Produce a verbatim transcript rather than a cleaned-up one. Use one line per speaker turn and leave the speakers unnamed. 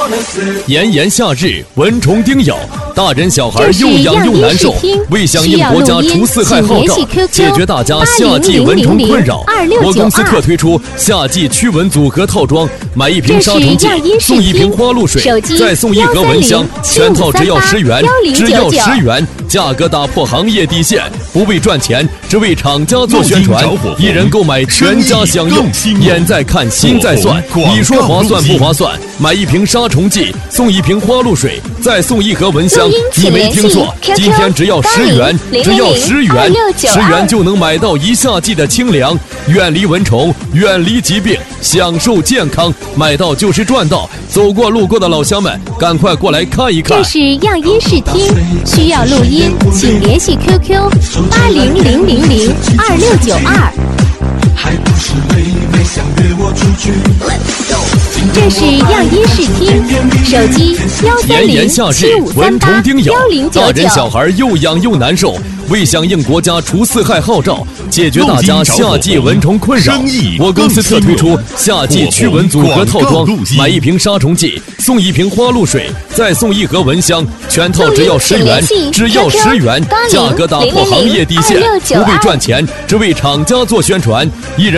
炎炎夏日，蚊虫叮咬，大人小孩又痒又难受。为响应国家除四害号召，解决大家夏季蚊虫困扰，我公司特推出夏季驱蚊组合套装，买一瓶杀虫剂送一瓶花露水，再送一盒蚊香，全套只要十元，只要十元，价格打破行业底线，不为赚钱，只为厂家做宣传，一人购买全家享用。眼在看，心在算，你说划算不划算？买一瓶杀虫剂送一瓶花露水，再送一盒蚊香，你没听错，今天只要十元，只要十元，十元就能买到一夏季的清凉，远离蚊虫，远离疾病，享受健康，买到就是赚到。走过路过的老乡们，赶快过来看一看。
这是样音视听，需要录音，请联系 Q Q 八零零零零二六九二。还不是妹妹想约我出去。这是样音视听，手机幺三零七五三八幺零九九。
大人小孩又痒又难受，为响应国家除四害号召，解决大家夏季蚊虫困扰，我公司特推出夏季驱蚊组合套装，买一瓶杀虫剂送一瓶花露水，再送一盒蚊香，全套只要十元，只要十元，价格打破行业底线，不为赚钱，只为厂家做宣传，一人